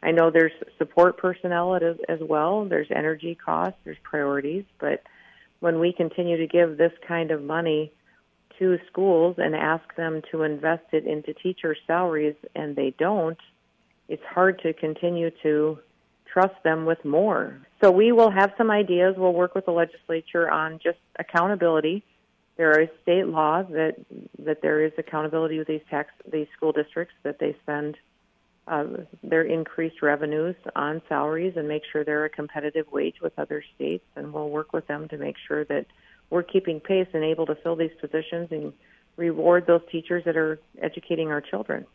I know there's support personnel as well. There's energy costs, there's priorities, but when we continue to give this kind of money to schools and ask them to invest it into teacher salaries and they don't, it's hard to continue to trust them with more. So we will have some ideas. We'll work with the legislature on just accountability. There are state laws that there is accountability with these school districts, that they spend their increased revenues on salaries and make sure they're a competitive wage with other states, and we'll work with them to make sure that we're keeping pace and able to fill these positions and reward those teachers that are educating our children.